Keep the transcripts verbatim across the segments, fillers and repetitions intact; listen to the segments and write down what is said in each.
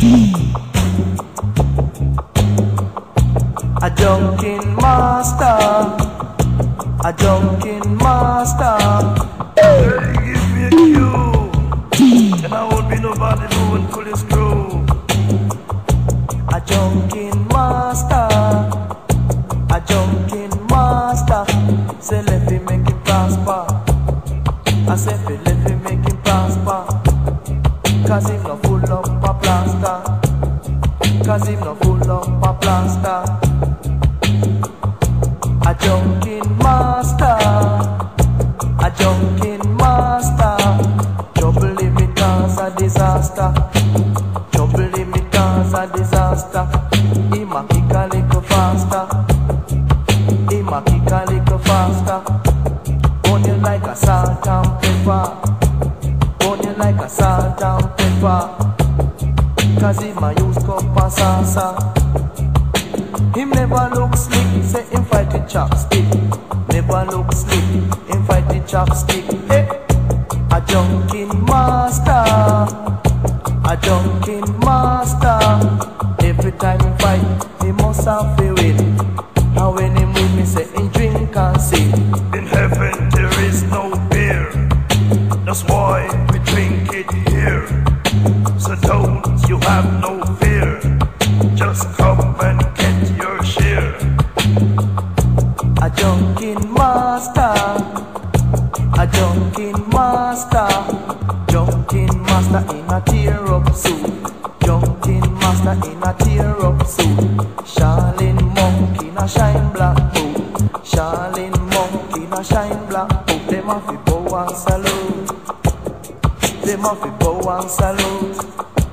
A junkin master, a junkin master. Hey, give me a cue, and I won't be nobody moving pull his screw. A junkin master, a junkin master. Say let me make it prosper. I say let me make it prosper. Cause him no full up a plaster. Cause him no full up a plaster. A junkin master, a junkin master. Trouble him it cause a disaster. Trouble him it cause a disaster. He ma kick a little faster. He ma kick a little faster. Burn you like a salt and pepper. Burn you like a salt and pepper. Cause he ma use cup and salsa. Him never look slick, say him fight the chopstick. Never look slick, him fight the chopstick. Hey, a junkin master, a junkin master. Every time he fight, he must have to win. And when he move, me say he drink and sing. In heaven there is no beer, that's why we drink it here. So don't you have no fear, just come and get your share. A junkin master, a junkin master. Junkin master in a tear up suit. Junkin master in a tear up suit. Charlene monk in a shine black boot. Charlene monk in a shine black boot. Them a fi bow and salute. Them a fi bow and salute.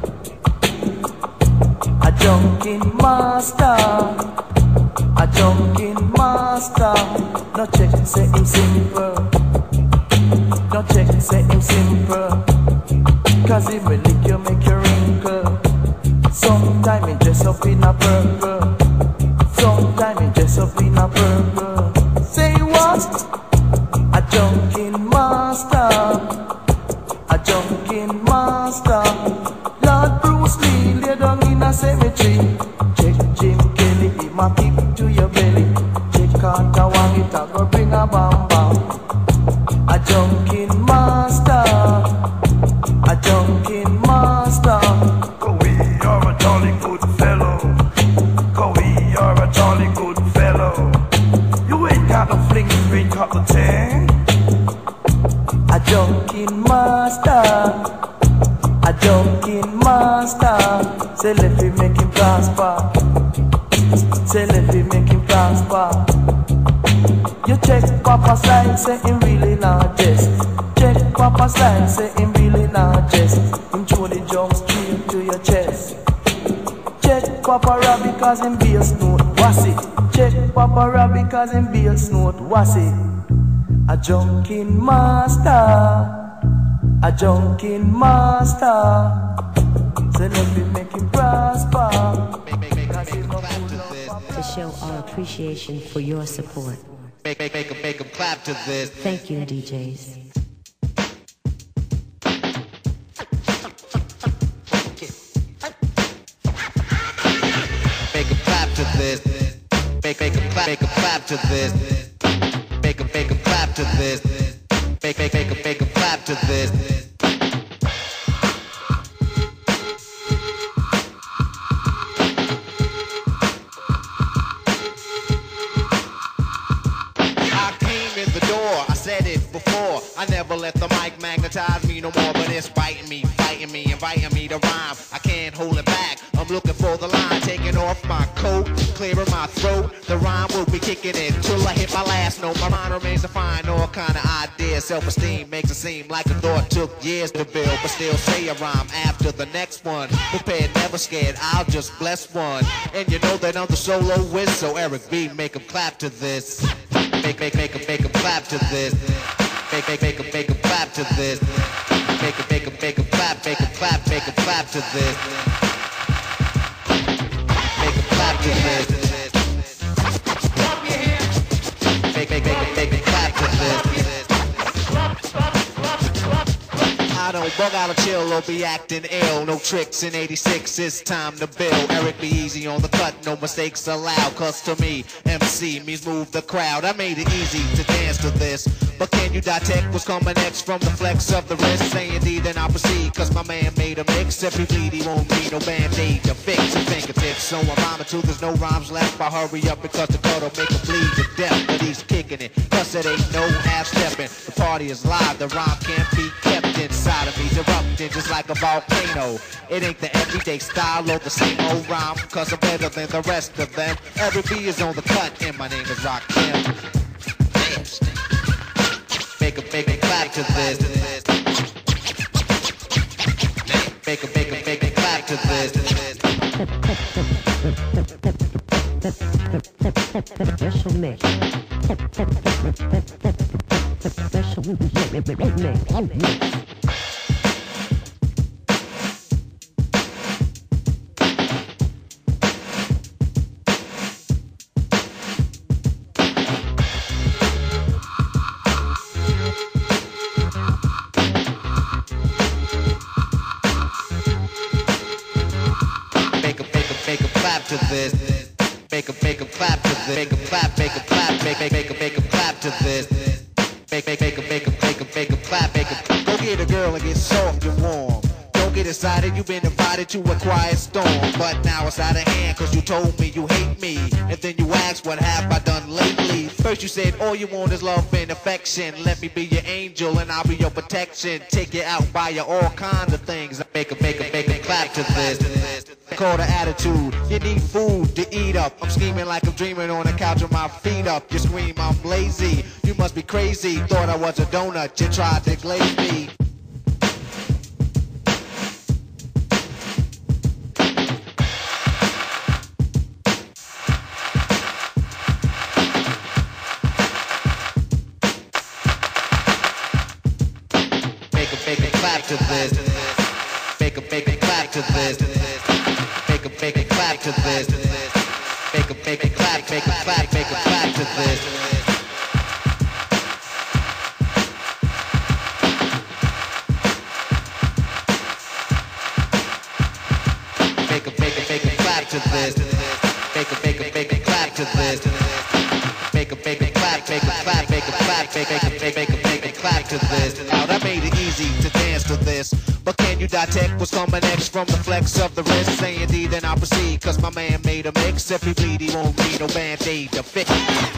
A junkin master, a junkin master. No check say him simple. No check say him simple. Cause if we lick you make you wrinkle. Sometime he dress up in a purple. Sometime he dress up in a purple. Say what? A junkin master, a junkin master. Lord Bruce Lee lay down in a cemetery. Check Jim Kelly, he ma kick to your belly. Check Carter Wang, it a go bring a bam bam. A junkin master, a junkin master. Cause we are a jolly good fellow. Cause we are a jolly good fellow. You ain't got no fling, you ain't got the thing. A junkin master, a junkin master. Say let me make him prosper. Say let me make him prosper. You check Papa style, say him really not jest. Check Papa style, say him really not jest. Him throw the jump straight to your chest. Check Papa Robbie cause him bass note, what's it? Check Papa Robbie cause him bass note, what's it? A junkin master, a junkin master. Say let me make him prosper. To show our appreciation for your support. Make, make, make 'em, make 'em clap to this. Thank you, D Js. Make 'em clap to this. Make, make 'em clap, make 'em clap to this. Make 'em, make 'em clap to this. Make, make, make 'em, make 'em clap to this. I never let the mic magnetize me no more, but it's biting me, fighting me, inviting me to rhyme. I can't hold it back. I'm looking for the line, taking off my coat, clearing my throat. The rhyme will be kicking in till I hit my last note. My mind remains to find all kind of ideas. Self-esteem makes it seem like a thought took years to build, but still say a rhyme after the next one. Prepared, never scared. I'll just bless one, and you know that I'm the solo whiz. So Eric B, make 'em clap to this. Make, make, make 'em, make 'em clap to this. Make, make, make 'em, make 'em clap to this. Make 'em, make 'em, make 'em clap, make 'em clap, make 'em clap to this. Make 'em clap to this. Make, make, make 'em, make 'em clap to this. I know, bug out a chill or be acting ill. No tricks in eighty-six, it's time to build. Eric be easy on the cut, no mistakes allowed. Cause to me, M C means move the crowd. I made it easy to dance to this. But can you detect what's coming next from the flex of the wrist? Say indeed, then I'll proceed. Cause my man made a mix. If he bleed, he won't need no band-aid to fix his fingertips. So I'm rhyming too, there's no rhymes left. I hurry up because the cut'll make him bleed to death. But he's kicking it, cause it ain't no half-stepping. The party is live, the rhyme can't be kept inside of me. Erupting just like a volcano. It ain't the everyday style or the same old rhyme. Cause I'm better than the rest of them. Every B is on the cut, and my name is Rakim. Make a, make a clap to this. Make a, make a, make a clap to this. Special mix. Special mix. To this, make a make a clap to this, make a clap, make a clap, make make make a make a clap to this, make make make a make a make a make a clap, make a go get a girl and get soft and warm. Don't get excited, you've been invited to a quiet storm, but now it's out of hand cause you told me you hate me, and then you asked what have I done lately. First you said all you want is love and affection. Let me be your angel and I'll be your protection. Take you out, buy you all kinds of things. Make a make a make a clap to this. Call the attitude. You need food to eat up. I'm scheming like I'm dreaming on the couch with my feet up. You scream I'm lazy. You must be crazy. Thought I was a donut. You tried to glaze me. Make a make a clap to this. Make a make a clap to this. Make a make a clap to this. Make a make a clap, make a clap, make a clap to this. Make a make a make a clap to this. Make a make a make a clap to this. Make a make a clap, make a clap, make a clap, make a make a make a make a clap to this. Now I made it easy to dance to this. But can you detect what's coming next from the flex of the wrist? Say indeed, then I'll proceed. Cause my man made a mix. If he bleed, he won't need no band-aid to fix.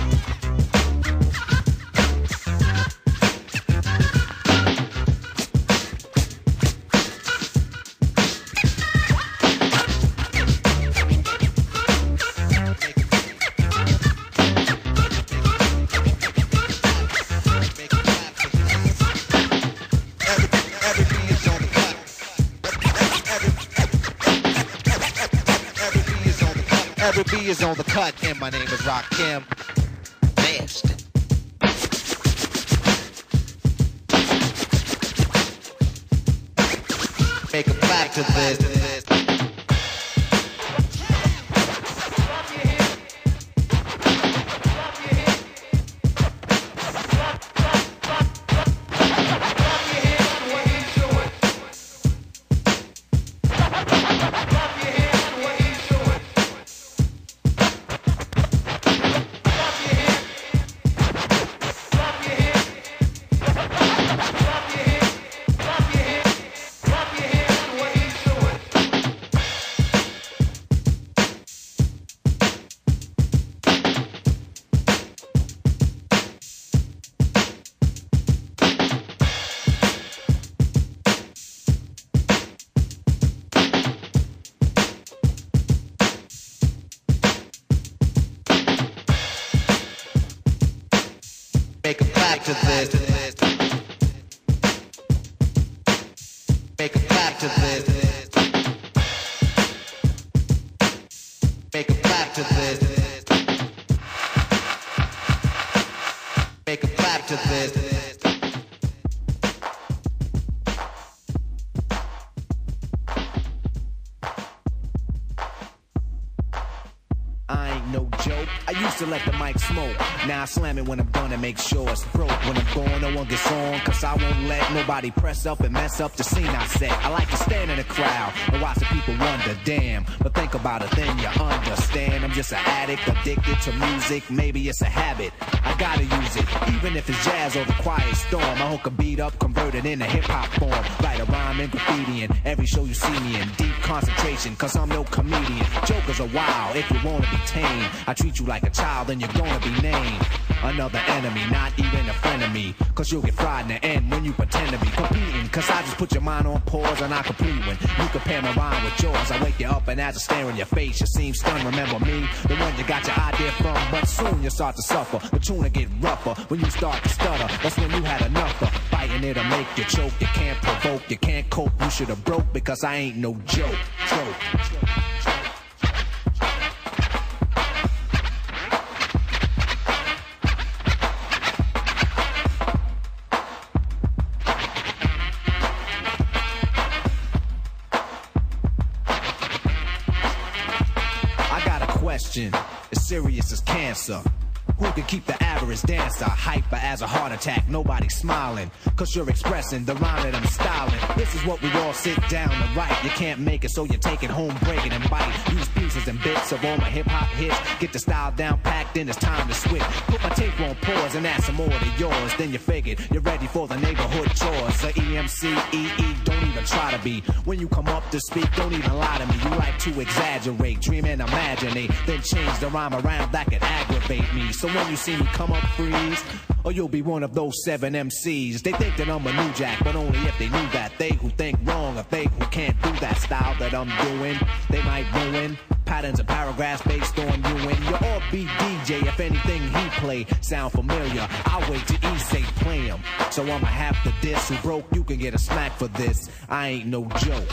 Every B is on the cut, and my name is Rakim. Best. Make a clap to this. Make a clap to this. Make a clap to this. Make a clap to this. Make a clap to this. I ain't no joke. joke. I used to let the mic smoke. Now I slam it when I'm done and make sure it's broke. When I'm gone, no one gets on, cause I won't let nobody press up and mess up the scene I set. I like to stand in the crowd and watch the people wonder, damn. But think about it, then you understand. I'm just an addict, addicted to music. Maybe it's a habit, I gotta use it. Even if it's jazz or the quiet storm, I hook a beat up, convert it into hip-hop form. Write a rhyme in graffiti in every show you see me in. Deep concentration, cause I'm no comedian. Jokers are wild, if you wanna be tame. I treat you like a child, then you're gonna be named another enemy, not even a friend of me. Cause you'll get fried in the end when you pretend to be competing. Cause I just put your mind on pause and I complete when you compare my rhyme with yours. I wake you up and as I stare in your face, you seem stunned. Remember me, the one you got your idea from. But soon you start to suffer, the tune will get rougher. When you start to stutter, that's when you had enough of fighting it'll make you choke. You can't provoke, you can't cope, you should have broke. Because I ain't no joke, joke, joke. As serious as cancer. Who can keep the average dancer hyper as a heart attack? Nobody's smiling, cause you're expressing the rhyme that I'm styling. This is what we all sit down to write. You can't make it, so you take it home, break it and bite. Use pieces and bits of all my hip-hop hits. Get the style down packed, then it's time to switch. Put my tape on pause and add some more to yours. Then you figured you're ready for the neighborhood chores. The E M C, E E, don't even try to be. When you come up to speak, don't even lie to me. You like to exaggerate, dream and imaginate, then change the rhyme around that could aggravate me. So when you see me come up, freeze, or you'll be one of those seven M Cs. They think that I'm a new jack, but only if they knew that. They who think wrong, or they who can't do that style that I'm doing, they might ruin patterns and paragraphs based on you and your all beat D J. If anything he play sound familiar, I'll wait till he say play him. So I'ma have to diss. Who broke, you can get a smack for this. I ain't no joke.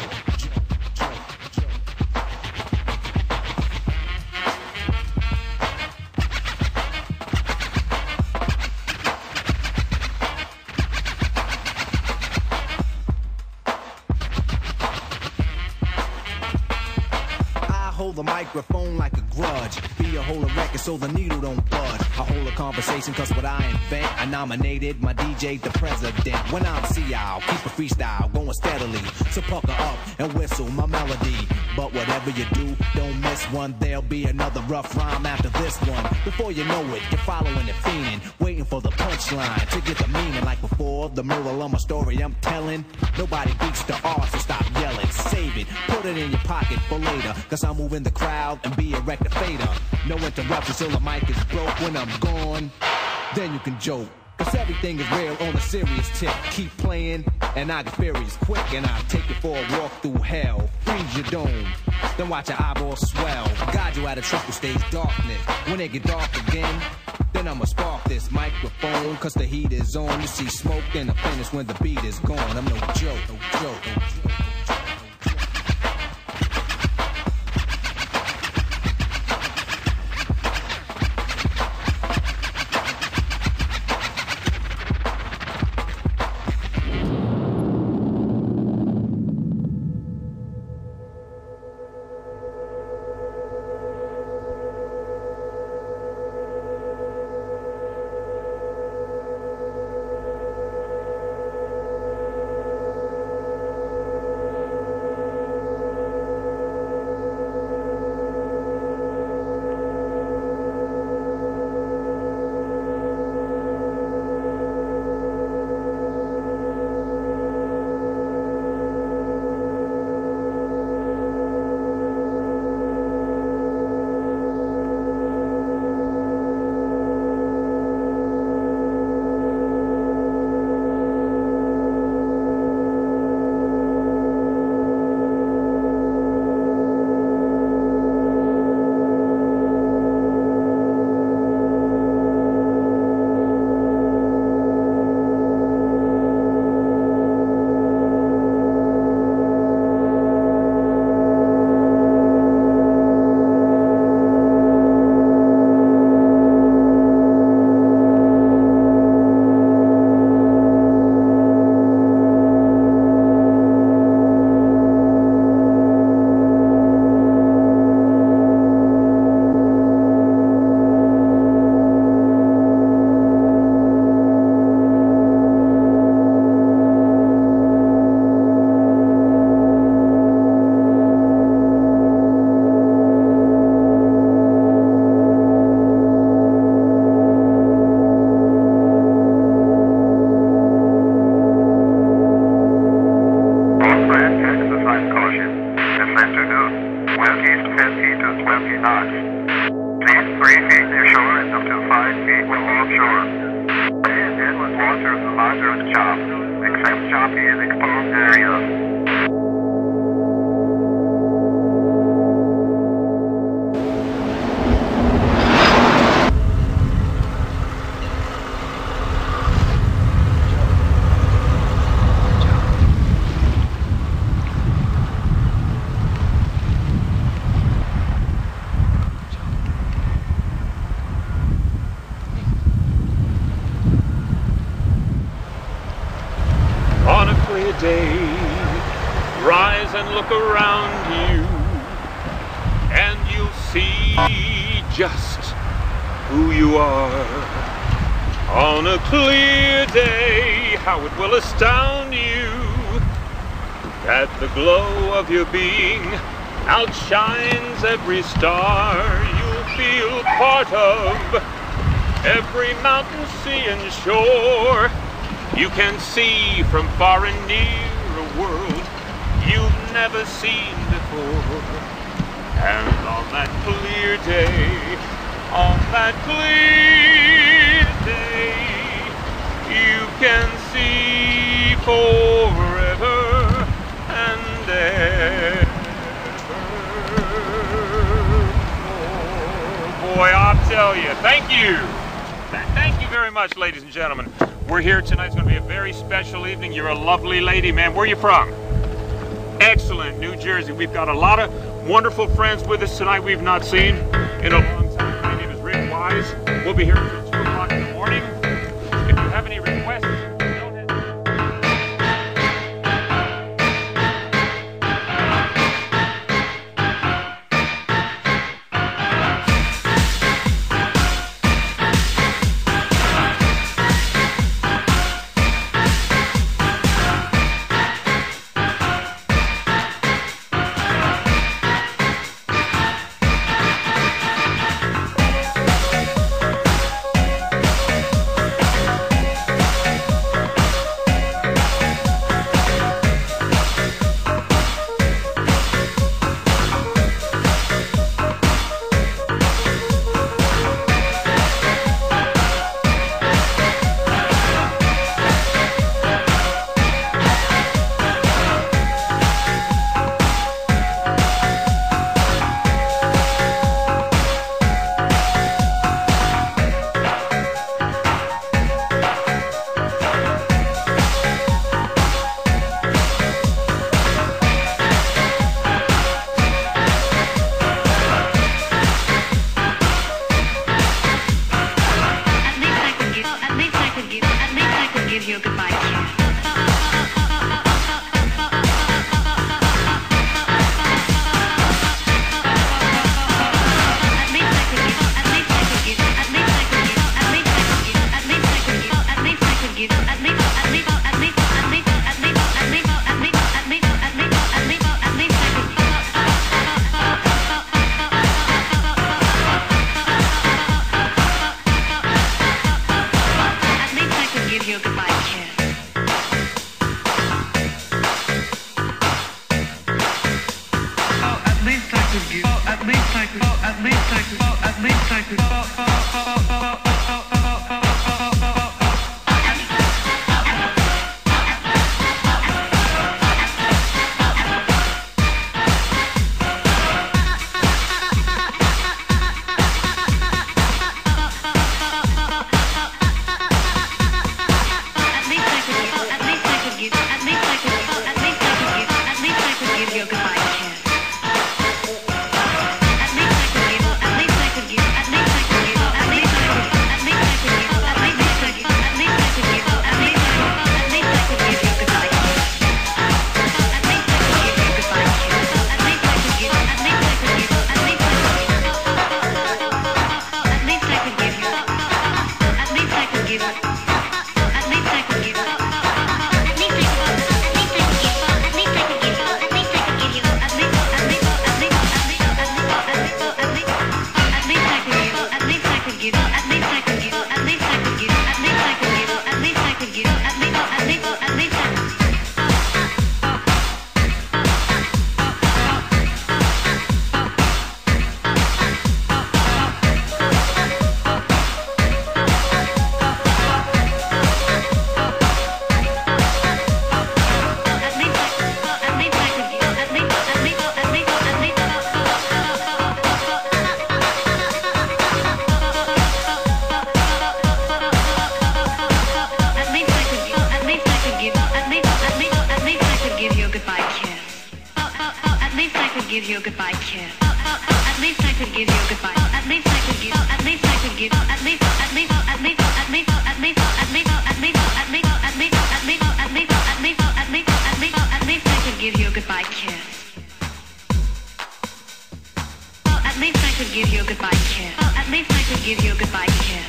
The microphone like a grudge. Be a whole record so the needle don't budge. I hold a conversation cause what I invent, I nominated my D J the president. When I'm C I'll keep a freestyle going steadily. So pucker up and whistle my melody. But whatever you do, don't miss one. There'll be another rough rhyme after this one. Before you know it, you're following and fiending, waiting for the punchline to get the meaning. Like before, the moral of my story I'm telling. Nobody beats the R, so stop yelling. Save it, put it in your pocket for later. Cause I'm moving the crowd and be a rectificator. No interruptions till the mic is broke. When I'm gone, then you can joke. Cause everything is real on a serious tip. Keep playing and I get furious quick. And I'll take you for a walk through hell. Freeze your dome, then watch your eyeballs swell. Guide you out of triple stage darkness. When it get dark again, then I'ma spark this microphone. Cause the heat is on. You see smoke, then I finish when the beat is gone. I'm no joke, no joke, no joke. center two. Wind keys to ten feet to twenty knots. Speed three feet near shore and up to five feet when offshore. And inlet water of the larger of the chop, except choppy and exposed area. Day, rise and look around you, and you'll see just who you are. On a clear day, how it will astound you that the glow of your being outshines every star. You'll feel part of every mountain, sea, and shore. You can see from far and near a world you've never seen before. And on that clear day, on that clear day, you can see forever and ever. Boy, I'll tell you, thank you. Thank you very much, ladies and gentlemen. We're here tonight. It's going to be a very special evening. You're a lovely lady, man. Where are you from? Excellent, New Jersey. We've got a lot of wonderful friends with us tonight we've not seen in a long time. My name is Rick Wise. We'll be here until two o'clock in the morning. If you have any requests, don't hesitate. At least I could give you, at least I could give you, at least I could give you. least I could give you a goodbye kiss. At least I could give you a goodbye. At least I could give. At least I could give. At least. At least. At least. At least. At least. At least. At least. At least. At least. At least. At least. At least. At least. At least. At least I could give you a goodbye kiss. At least I could give you a goodbye kiss. At least I could give you a goodbye kiss.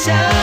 shine.